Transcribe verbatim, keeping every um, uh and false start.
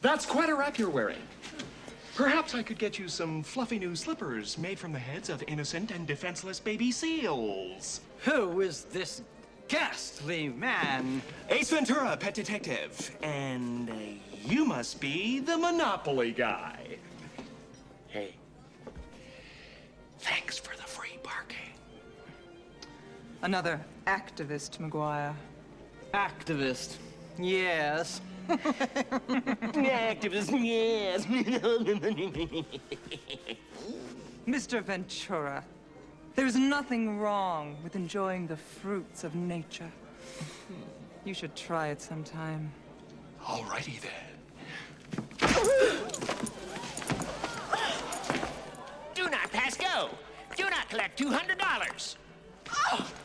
That's quite a wrap you're wearing. Perhaps I could get you some fluffy new slippers made from the heads of innocent and defenseless baby seals. Who is this ghastly man? Ace Ventura, pet detective. And uh, you must be the Monopoly guy. Hey, thanks for the free parking. Another activist, McGuire. Activist. Yes. Activist, yes. Mister Ventura, there's nothing wrong with enjoying the fruits of nature. You should try it sometime. Alrighty then. Do not pass go. Do not collect two hundred dollars. Oh.